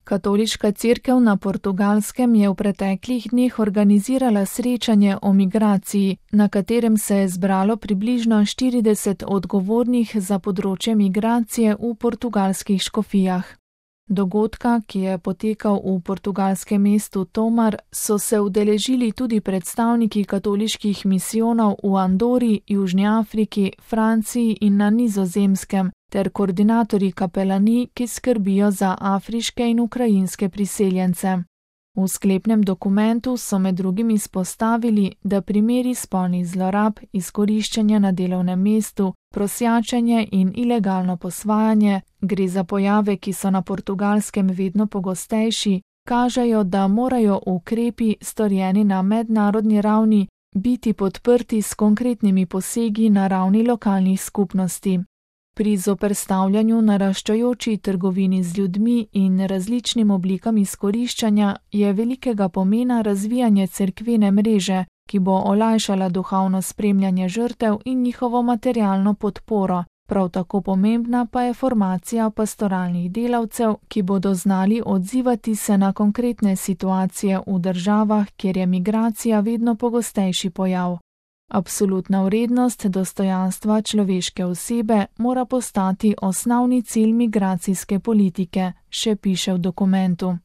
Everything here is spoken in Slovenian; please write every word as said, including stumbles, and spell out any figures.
Katoliška cerkev na Portugalskem je v preteklih dneh organizirala srečanje o migraciji, na katerem se je zbralo približno štirideset odgovornih za področje migracije v portugalskih škofijah. Dogodka, ki je potekal v portugalskem mestu Tomar, so se udeležili tudi predstavniki katoliških misijonov v Andori, Južni Afriki, Franciji in na Nizozemskem, ter koordinatorji kapelani, ki skrbijo za afriške in ukrajinske priseljence. V sklepnem dokumentu so med drugim izpostavili, da primeri spolnih zlorab, izkoriščanja na delovnem mestu, prosjačenje in ilegalno posvajanje, gre za pojave, ki so na Portugalskem vedno pogostejši, kažejo, da morajo ukrepi, storjeni na mednarodni ravni, biti podprti s konkretnimi posegi na ravni lokalnih skupnosti. Pri zoperstavljanju naraščajoči trgovini z ljudmi in različnim oblikam izkoriščanja je velikega pomena razvijanje cerkvene mreže, ki bo olajšala duhovno spremljanje žrtev in njihovo materialno podporo. Prav tako pomembna pa je formacija pastoralnih delavcev, ki bodo znali odzivati se na konkretne situacije v državah, kjer je migracija vedno pogostejši pojav. Absolutna vrednost dostojanstva človeške osebe mora postati osnovni cilj migracijske politike, še piše v dokumentu.